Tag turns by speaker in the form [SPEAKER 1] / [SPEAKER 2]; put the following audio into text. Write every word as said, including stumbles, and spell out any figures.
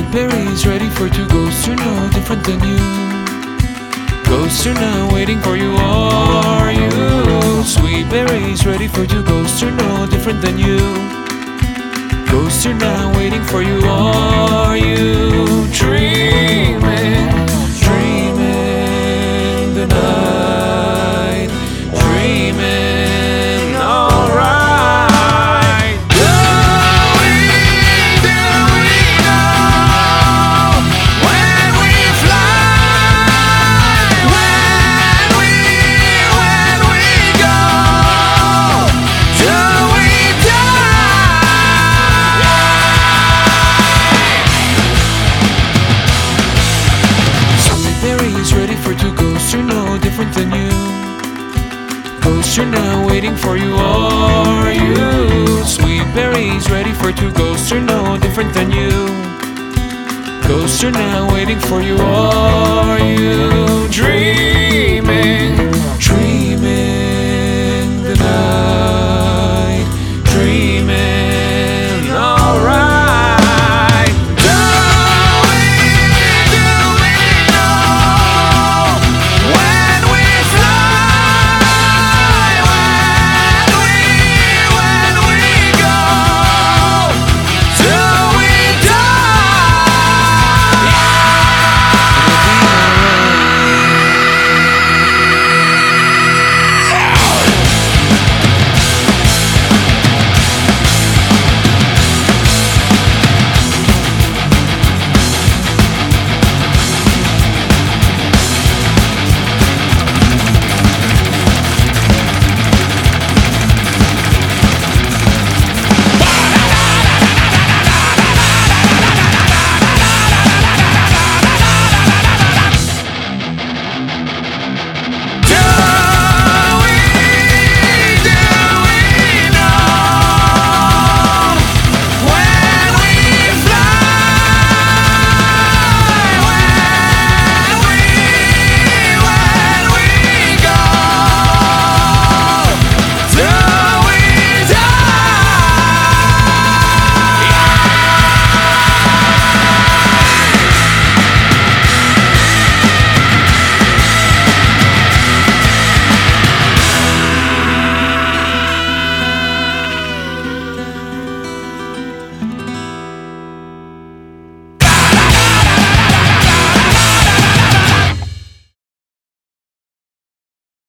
[SPEAKER 1] berries ready for two ghosts who know different than you. Ghosts are now waiting for you, are you? Sweet berries ready for two ghosts who know different than you. Ghosts are now waiting for you, are you? Dreaming, dreaming the night, dreaming alright. Do we, do we know when we fly, when we, when we go? Do we berries ready for two ghosts who know different than you. Ghosts are now waiting for you, are you? Sweet berries ready for two ghosts who know different than you. Ghosts are now waiting for you, are you? Dreaming, dreaming the night.